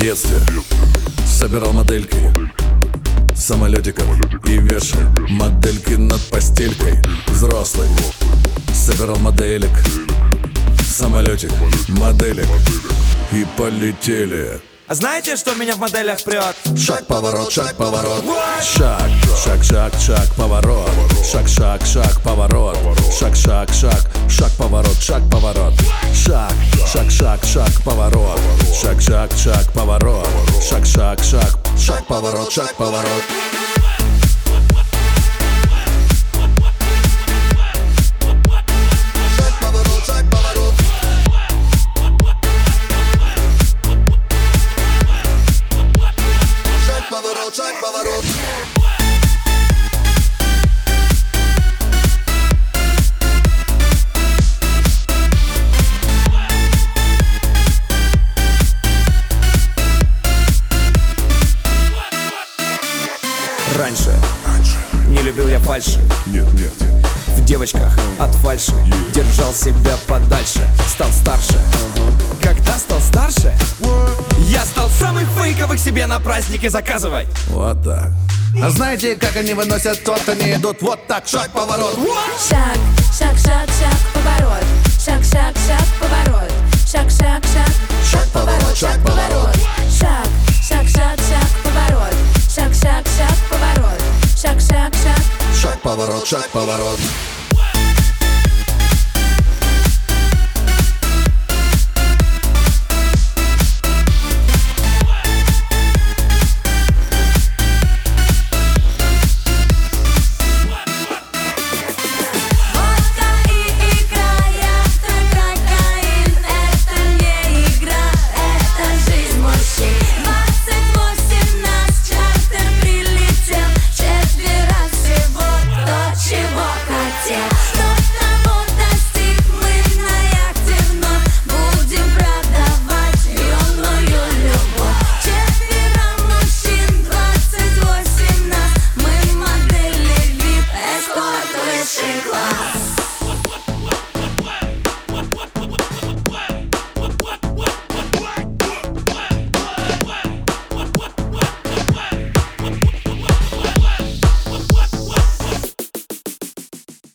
детстве собирал модельки самолетиков и вешал модельки над постелькой. Взрослый собирал моделек, самолетик, моделек, и полетели. А знаете, что меня в моделях прет? Шаг, поворот, шаг, поворот. Шаг, шаг, шаг, шаг, поворот. Шаг, шаг, шаг, поворот. Шаг, шаг, шаг, шаг, поворот, шаг, поворот. Шаг, шаг, шаг, шаг, поворот. Шаг, шаг, шаг, поворот. Шаг, шаг, шаг, шаг, поворот, шаг, поворот. Шаг, поворот. Раньше не любил я фальши. Нет. В девочках от фальши держал себя подальше. Стал старше. Когда стал старше, я стал самых фейковых себе на праздники заказывать. Вот так. А знаете, как они выносят торт? Они идут вот так. Шаг, поворот. Шаг, шаг, шаг, шаг, поворот. Шаг, шаг, шаг, поворот. Шаг, шаг, шаг, Шаг, поворот, шаг, поворот. шаг, шаг, шаг, шаг, поворот. Шаг, шаг, шаг, поворот. Шаг, шаг, шаг. Шаг, поворот, шаг, поворот.